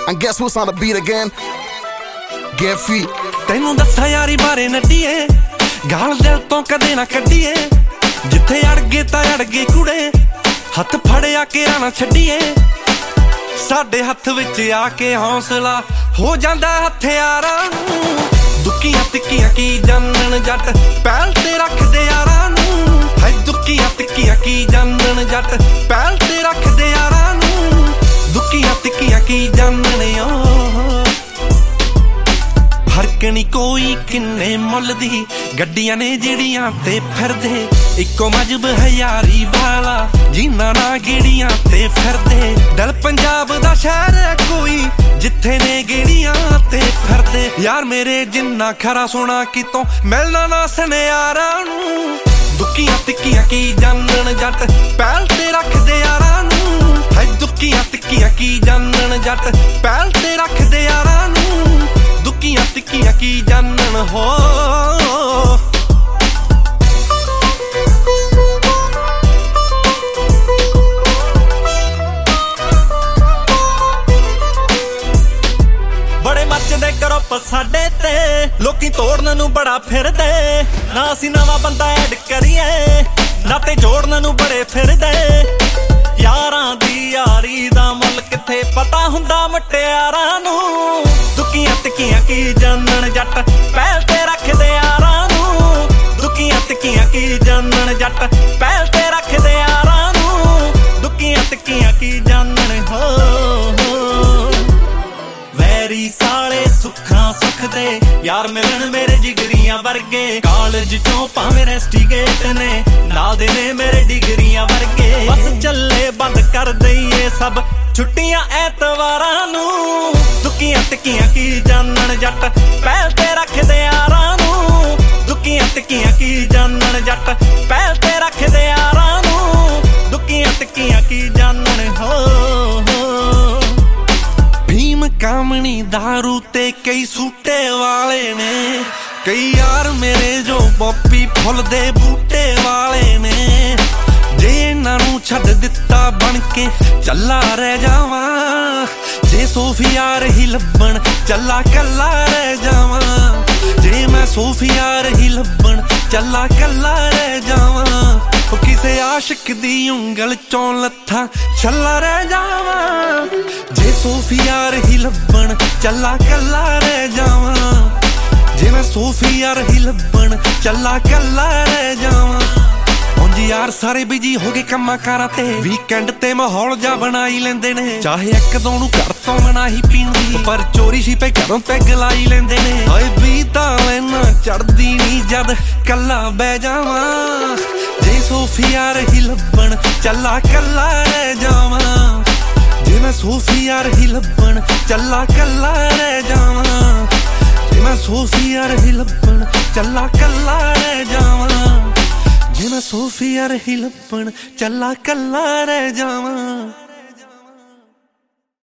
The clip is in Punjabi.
And guess who's on the beat again? Get free. ਤੈਨੂੰ ਦੱਸਾਂ ਯਾਰੀ ਬਾਰੇ ਨੱਡੀਏ, ਗਾਲ ਦਿਲ ਤੋਂ ਕਦੇ ਨਾ ਕੱਢੀਏ। ਜਿੱਥੇ ਅੜ ਗਏ ਤਾਂ ਅੜ ਗਏ ਕੁੜੇ, ਹੱਥ ਫੜਿਆ ਕੇ ਨਾ ਛੱਡੀਏ। ਸਾਡੇ ਹੱਥ ਵਿੱਚ ਆ ਕੇ ਹੌਸਲਾ ਹੋ ਜਾਂਦਾ ਹਥਿਆਰਾਂ ਨੂੰ। ਦੁੱਕੀਆਂ ਤਿੱਕੀਆਂ ਕੀ ਜਾਣਨ ਜੱਟ ਪਹਿਲ ਤੇ ਰੱਖਦੇ ਯਾਰਾਂ ਨੂੰ। ਹਾਏ ਦੁੱਕੀਆਂ ਤਿੱਕੀਆਂ ਕੀ ਜਾਣਨ ਜੱਟ ਪਹਿਲ ਤੇ ਰੱਖਦੇ ਯਾਰਾਂ ਨੂੰ। ਦੁੱਕੀਆਂ ਤਿੱਕੀਆਂ ਕੀ ਜਾਣਨ ਫਰਕ ਨੀ ਕੋਈ ਕਿੰਨੇ ਮੁੱਲ ਦੀ ਗੱਡੀਆਂ ਨੇ ਜਿਹੜੀਆਂ ਤੇ ਫਿਰਦੇ। ਇੱਕੋ ਮਜਬ ਹੈ ਯਾਰੀ ਵਾਲਾ ਜਿਨ੍ਹਾਂ ਨਾਲ ਗੇੜੀਆਂ ਤੇ ਫਿਰਦੇ। ਦਿਲ ਪੰਜਾਬ ਦਾ ਸ਼ਹਿਰ ਹੈ ਕੋਈ ਜਿੱਥੇ ਨੇ ਗੇੜੀਆਂ ਤੇ ਫਿਰਦੇ। ਯਾਰ ਮੇਰੇ ਜਿੰਨਾ ਖਰਾ ਸੋਣਾ ਕਿਤੋਂ ਮਿਲਣਾ ਨਾ ਸੁਨਿਆਰਾਂ ਨੂੰ। ਦੁੱਕੀਆਂ ਤਿੱਕੀਆਂ ਕੀ ਜਾਣਨ ਜੱਟ ਪਹਿਲ ਤੇ ਰੱਖਦੇ ਯਾਰਾਂ ਨੂੰ। ਹਾਏ ਦੁੱਕੀਆਂ ਤਿੱਕੀਆਂ ਕੀ ਜਾਣਨ ਜੱਟ ਪਹਿਲ ਤੇ ਰੱਖਦੇ ਯਾਰਾਂ ਨੂੰ। ਦੁੱਕੀਆਂ ਤਿੱਕੀਆਂ ਕੀ ਜਾਣਨ ਹੋ। ਬੜੇ ਮੱਚਦੇ ਗਰੁੱਪ ਸਾਡੇ ਤੇ, ਲੋਕੀ ਤੋੜਨ ਨੂੰ ਬੜਾ ਫਿਰਦੇ। ਨਾ ਅਸੀਂ ਨਵਾਂ ਬੰਦਾ ਐਡ ਕਰੀਏ, ਨਾਤੇ ਜੋੜਨ ਨੂੰ ਬੜੇ ਫਿਰਦੇ। ਯਾਰਾਂ ਦੀ ਯਾਰੀ ਦਾ ਮੁੱਲ ਕਿੱਥੇ ਪਤਾ ਹੁੰਦਾ ਮੁਟਿਆਰਾਂ ਨੂੰ। ਦੁੱਕੀਆਂ ਤਿੱਕੀਆਂ ਕੀ ਜਾਣਨ ਜੱਟ ਪਹਿਲ ਤੇ ਰੱਖਦੇ ਯਾਰਾਂ ਨੂੰ। ਦੁੱਕੀਆਂ ਤਿੱਕੀਆਂ ਕੀ ਜਾਣਨ ਜੱਟ ਪਹਿਲ ਤੇ ਰੱਖਦੇ ਯਾਰਾਂ ਨੂੰ। ਦੁੱਕੀਆਂ ਤਿੱਕੀਆਂ ਕੀ ਜਾਣਨ ਹੋ। ਵੈਰੀ ਸਾਲੇ ਸੁੱਖਾਂ ਸੁੱਖਦੇ ਯਾਰ ਮਿਲਣ ਮੇਰੇ ਜਿਗਰੀਆਂ ਵਰਗੇ। ਕਾਲਜ ਚੋਂ ਭਾਵੇਂ ਰੈਸਟੀਗੇਟ ਨੇ ਨਾਲ ਦੇ ਨੇ ਮੇਰੇ ਡਿਗਰੀਆਂ ਵਰਗੇ। ਬਸ ਚੱਲੇ ਬੰਦ ਕਰ ਦਈਏ ਸਭ ਛੁੱਟੀਆਂ ਐਤਵਾਰਾਂ ਨੂੰ। ਦੁੱਕੀਆਂ ਤਿੱਕੀਆਂ ਕੀ ਜਾਣਨ ਜੱਟ ਪਹਿਲ ਤੇ ਰੱਖਦੇ ਯਾਰਾਂ ਨੂੰ। ਦੁੱਕੀਆਂ ਤਿੱਕੀਆਂ ਕੀ ਜਾਣਨ ਜੱਟ ਪਹਿਲ ਤੇ ਰੱਖਦੇ ਯਾਰਾਂ ਨੂੰ। ਦੁੱਕੀਆਂ ਤਿੱਕੀਆਂ ਕੀ ਜਾਣਨ ਹੋ। ਭੀਮ ਕਾਮਣੀ ਦਾਰੂ ਤੇ ਕਈ ਸੂਟੇ ਵਾਲੇ ਨੇ। ਕਈ ਯਾਰ ਮੇਰੇ ਜੋ ਪੋਪੀ ਫੁੱਲ ਦੇ ਬੂਟੇ ਵਾਲੇ ਨੇ। ਜੇ ਇਹਨਾਂ ਨੂੰ ਛੱਡ ਦਿੱਤਾ ਬਣ ਕੇ ਚੱਲਾ ਰਹਿ ਜਾਵਾਂ। ਜੇ ਸੋਫੀਆ ਰਹੀ ਲੱਭਣ ਚੱਲਾ ਕੱਲਾ ਰਹਿ ਜਾਵਾਂ। ਜੇ ਮੈਂ ਸੋਫੀਆ ਰਹੀ ਲੱਭਣ ਚੱਲਾ ਕੱਲਾ ਰਹਿ ਜਾਵਾਂ। ਉਹ ਕਿਸੇ ਆਸ਼ਿਕ ਦੀ ਉਂਗਲ ਚੋਂ ਲੱਥਾ ਛੱਲਾ ਰਹਿ ਜਾਵਾਂ। ਜੇ ਸੋਫੀਆ ਰਹੀ ਲੱਭਣ ਚੱਲਾ ਕੱਲਾ ਰਹਿ ਜਾਵਾਂ। ਜੇ ਮੈਂ ਸੋਫੀਆ ਰਹੀ ਲੱਭਣ ਚੱਲਾ ਕੱਲਾ ਰਹਿ ਜਾਵਾਂ। ਉਂਝ ਯਾਰ ਸਾਰੇ ਬਿਜੀ ਹੋ ਗਏ ਕੰਮਾਂ ਕਾਰਾਂ ਤੇ, ਵੀਕਐਂਡ ਤੇ ਮਾਹੌਲ ਜਾ ਬਣਾਈ ਲੈਂਦੇ ਨੇ। ਚਾਹੇ ਇੱਕ ਦੋ ਨੂੰ ਘਰ ਤੋਂ ਮਨਾਹੀ ਪੀਣ ਦੀ, ਪਰ ਚੋਰੀ ਛਿਪੇ ਘਰੋਂ ਪੈਗ ਲਾਈ ਲੈਂਦੇ ਨੇ। ਹਾਏ ਵੀ ਤਾਂ ਲੈਣਾ ਚੜਦੀ ਨੀ ਜਦ ਕੱਲਾ ਬਹਿ ਜਾਵਾਂ। ਜੇ ਸੋਫੀਆ ਰਹੀ ਲੱਭਣ ਚੱਲਾ ਕੱਲਾ ਰਹਿ ਜਾਵਾਂ। ਜੇ ਮੈਂ ਸੋਫੀਆ ਰਹੀ ਲੱਭਣ ਚੱਲਾ ਕੱਲਾ ਰਹਿ ਜਾਵਾਂ। ਜੇ ਮੈਂ ਸੋਫੀਆ ਰਹੀ ਲੱਭਣ ਚੱਲਾ ਕੱਲਾ ਰਹਿ ਜਾਵਾਂ। ਜੇ ਮੈਂ ਸੋਫੀਆ ਰਹੀ ਲੱਭਣ ਚੱਲਾ ਕੱਲਾ ਰਹਿ ਜਾਵਾਂ।